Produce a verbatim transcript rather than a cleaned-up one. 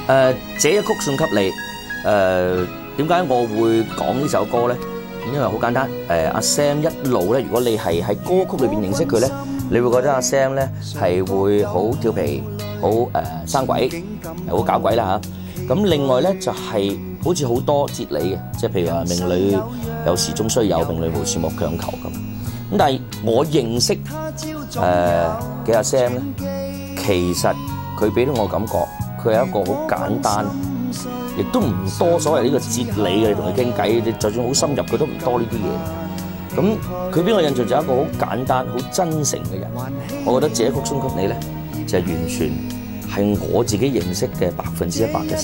呃，這一曲送給你。誒點解我會講呢首歌咧？因為好簡單。誒阿 Sam 一路咧，如果你係喺歌曲裏邊認識佢咧，你會覺得阿 Sam 咧係會好調皮、好誒、呃、生鬼、好搞鬼啦嚇。咁另外咧就係、是、好似好多哲理嘅，即係譬如話命裏有時終須有，命裏無時莫強求咁。咁但係我認識誒嘅、呃、阿 Sam 咧，其實佢俾到我感覺，佢係一個好簡單。亦都唔多所謂呢個哲理嘅，你同佢傾偈，你就算好深入，佢都唔多呢啲嘢。咁佢俾我印象就係一個好簡單、好真誠嘅人。我覺得這一曲送給你咧，就係、是、完全係我自己認識嘅百分之一百嘅。